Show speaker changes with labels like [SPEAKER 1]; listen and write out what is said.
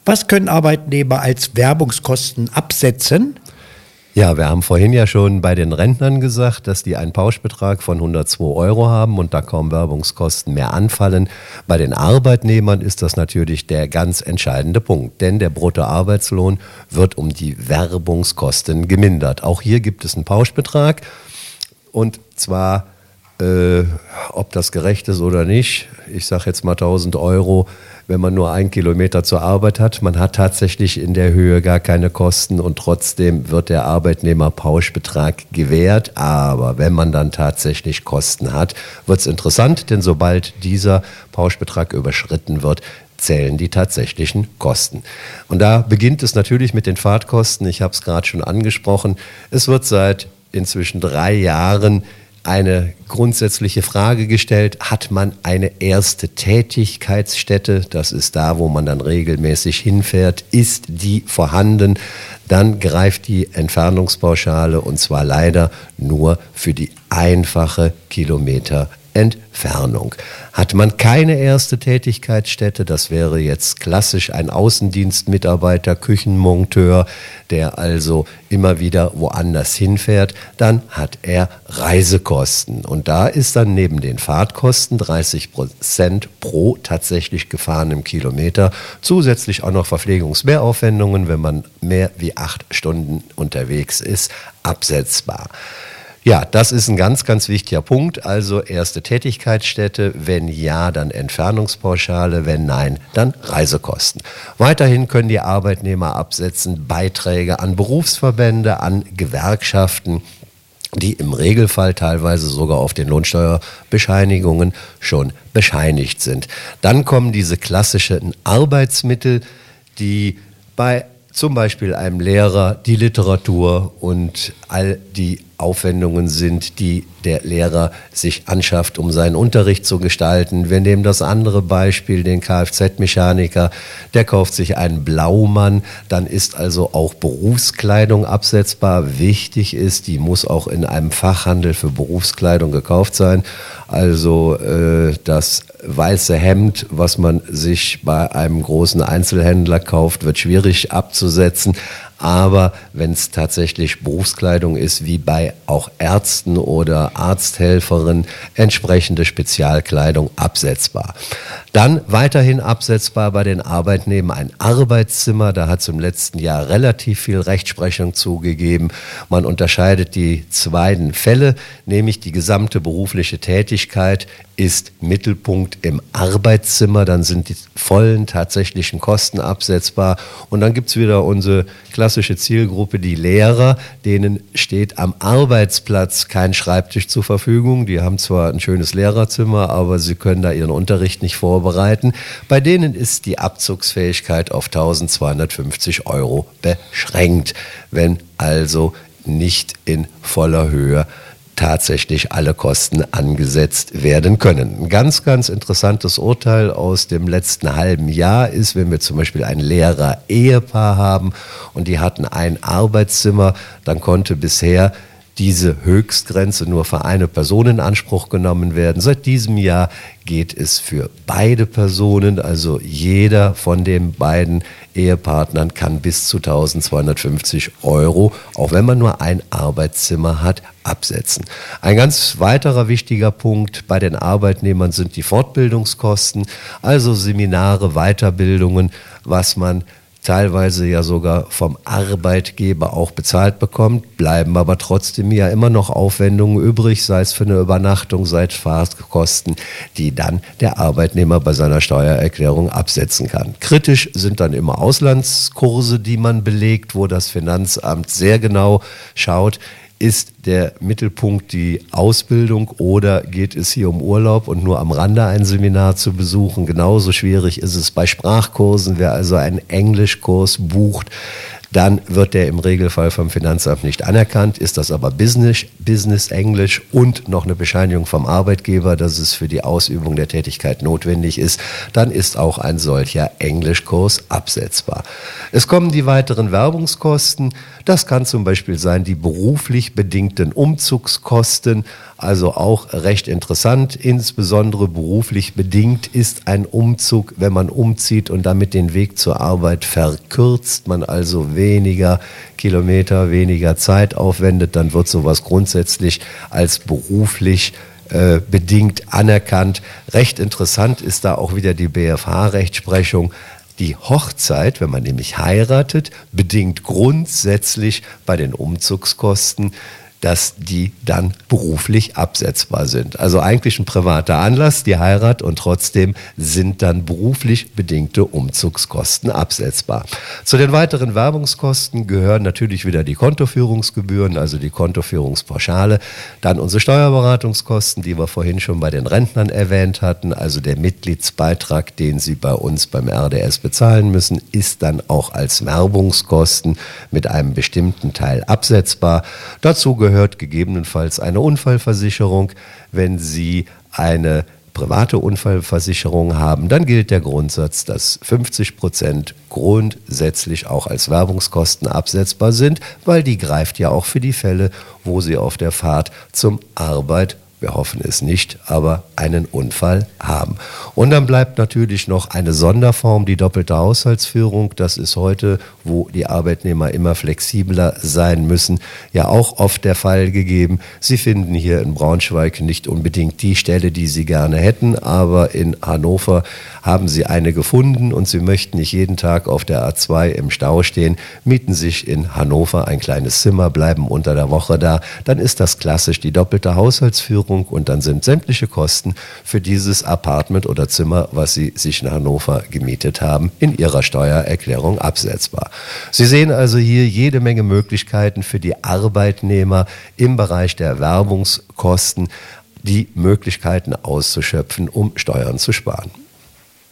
[SPEAKER 1] Was können Arbeitnehmer als Werbungskosten absetzen?
[SPEAKER 2] Ja, wir haben vorhin ja schon bei den Rentnern gesagt, dass die einen Pauschbetrag von 102 € haben und da kaum Werbungskosten mehr anfallen. Bei den Arbeitnehmern ist das natürlich der ganz entscheidende Punkt, denn der Bruttoarbeitslohn wird um die Werbungskosten gemindert. Auch hier gibt es einen Pauschbetrag und zwar, ob das gerecht ist oder nicht, ich sage jetzt mal 1.000 €, wenn man nur 1 Kilometer zur Arbeit hat. Man hat tatsächlich in der Höhe gar keine Kosten und trotzdem wird der Arbeitnehmer Pauschbetrag gewährt. Aber wenn man dann tatsächlich Kosten hat, wird es interessant, denn sobald dieser Pauschbetrag überschritten wird, zählen die tatsächlichen Kosten. Und da beginnt es natürlich mit den Fahrtkosten. Ich habe es gerade schon angesprochen. Es wird seit inzwischen 3 Jahren eine grundsätzliche Frage gestellt: Hat man eine erste Tätigkeitsstätte? Das ist da, wo man dann regelmäßig hinfährt. Ist die vorhanden? Dann greift die Entfernungspauschale und zwar leider nur für die einfache Kilometerentfernung. Hat man keine erste Tätigkeitsstätte, das wäre jetzt klassisch ein Außendienstmitarbeiter, Küchenmonteur, der also immer wieder woanders hinfährt, dann hat er Reisekosten. Und da ist dann neben den Fahrtkosten 30% pro tatsächlich gefahrenem Kilometer zusätzlich auch noch Verpflegungsmehraufwendungen, wenn man mehr wie 8 Stunden unterwegs ist, absetzbar. Ja, das ist ein ganz, ganz wichtiger Punkt. Also erste Tätigkeitsstätte, wenn ja, dann Entfernungspauschale, wenn nein, dann Reisekosten. Weiterhin können die Arbeitnehmer absetzen Beiträge an Berufsverbände, an Gewerkschaften, die im Regelfall teilweise sogar auf den Lohnsteuerbescheinigungen schon bescheinigt sind. Dann kommen diese klassischen Arbeitsmittel, die bei zum Beispiel einem Lehrer die Literatur und all die Aufwendungen sind, die der Lehrer sich anschafft, um seinen Unterricht zu gestalten. Wir nehmen das andere Beispiel, den Kfz-Mechaniker, der kauft sich einen Blaumann, dann ist also auch Berufskleidung absetzbar. Wichtig ist, die muss auch in einem Fachhandel für Berufskleidung gekauft sein. Also das weiße Hemd, was man sich bei einem großen Einzelhändler kauft, wird schwierig abzusetzen. Aber wenn es tatsächlich Berufskleidung ist, wie bei auch Ärzten oder Arzthelferinnen, entsprechende Spezialkleidung absetzbar. Dann weiterhin absetzbar bei den Arbeitnehmern ein Arbeitszimmer. Da hat es im letzten Jahr relativ viel Rechtsprechung zugegeben. Man unterscheidet die beiden Fälle, nämlich die gesamte berufliche Tätigkeit ist Mittelpunkt im Arbeitszimmer, dann sind die vollen tatsächlichen Kosten absetzbar und dann gibt es wieder unsere klassische Zielgruppe, die Lehrer, denen steht am Arbeitsplatz kein Schreibtisch zur Verfügung, die haben zwar ein schönes Lehrerzimmer, aber sie können da ihren Unterricht nicht vorbereiten, bei denen ist die Abzugsfähigkeit auf 1.250 € beschränkt, wenn also nicht in voller Höhe tatsächlich alle Kosten angesetzt werden können. Ein ganz, ganz interessantes Urteil aus dem letzten halben Jahr ist, wenn wir zum Beispiel ein Lehrer-Ehepaar haben und die hatten ein Arbeitszimmer, dann konnte bisher diese Höchstgrenze nur für eine Person in Anspruch genommen werden. Seit diesem Jahr geht es für beide Personen, also jeder von den beiden Ehepartnern kann bis zu 1.250 €, auch wenn man nur ein Arbeitszimmer hat, absetzen. Ein ganz weiterer wichtiger Punkt bei den Arbeitnehmern sind die Fortbildungskosten, also Seminare, Weiterbildungen, was man teilweise ja sogar vom Arbeitgeber auch bezahlt bekommt, bleiben aber trotzdem ja immer noch Aufwendungen übrig, sei es für eine Übernachtung, sei es Fahrtkosten, die dann der Arbeitnehmer bei seiner Steuererklärung absetzen kann. Kritisch sind dann immer Auslandskurse, die man belegt, wo das Finanzamt sehr genau schaut, ist der Mittelpunkt die Ausbildung oder geht es hier um Urlaub und nur am Rande ein Seminar zu besuchen? Genauso schwierig ist es bei Sprachkursen. Wer also einen Englischkurs bucht, dann wird der im Regelfall vom Finanzamt nicht anerkannt. Ist das aber Business-Englisch und noch eine Bescheinigung vom Arbeitgeber, dass es für die Ausübung der Tätigkeit notwendig ist, dann ist auch ein solcher Englischkurs absetzbar. Es kommen die weiteren Werbungskosten. Das kann zum Beispiel sein die beruflich bedingten Umzugskosten, also auch recht interessant. Insbesondere beruflich bedingt ist ein Umzug, wenn man umzieht und damit den Weg zur Arbeit verkürzt, man also weniger Kilometer, weniger Zeit aufwendet, dann wird sowas grundsätzlich als beruflich bedingt anerkannt. Recht interessant ist da auch wieder die BfH-Rechtsprechung. Die Hochzeit, wenn man nämlich heiratet, bedingt grundsätzlich bei den Umzugskosten, dass die dann beruflich absetzbar sind. Also eigentlich ein privater Anlass, die Heirat, und trotzdem sind dann beruflich bedingte Umzugskosten absetzbar. Zu den weiteren Werbungskosten gehören natürlich wieder die Kontoführungsgebühren, also die Kontoführungspauschale, dann unsere Steuerberatungskosten, die wir vorhin schon bei den Rentnern erwähnt hatten, also der Mitgliedsbeitrag, den Sie bei uns beim RDS bezahlen müssen, ist dann auch als Werbungskosten mit einem bestimmten Teil absetzbar. Dazu gehört gegebenenfalls eine Unfallversicherung. Wenn Sie eine private Unfallversicherung haben, dann gilt der Grundsatz, dass 50% grundsätzlich auch als Werbungskosten absetzbar sind, weil die greift ja auch für die Fälle, wo Sie auf der Fahrt zum Arbeit, wir hoffen es nicht, aber einen Unfall haben. Und dann bleibt natürlich noch eine Sonderform, die doppelte Haushaltsführung. Das ist heute, wo die Arbeitnehmer immer flexibler sein müssen, ja auch oft der Fall gegeben. Sie finden hier in Braunschweig nicht unbedingt die Stelle, die Sie gerne hätten, aber in Hannover haben Sie eine gefunden und Sie möchten nicht jeden Tag auf der A2 im Stau stehen, mieten sich in Hannover ein kleines Zimmer, bleiben unter der Woche da. Dann ist das klassisch die doppelte Haushaltsführung. Und dann sind sämtliche Kosten für dieses Apartment oder Zimmer, was Sie sich in Hannover gemietet haben, in Ihrer Steuererklärung absetzbar. Sie sehen also hier jede Menge Möglichkeiten für die Arbeitnehmer im Bereich der Werbungskosten, die Möglichkeiten auszuschöpfen, um Steuern zu sparen.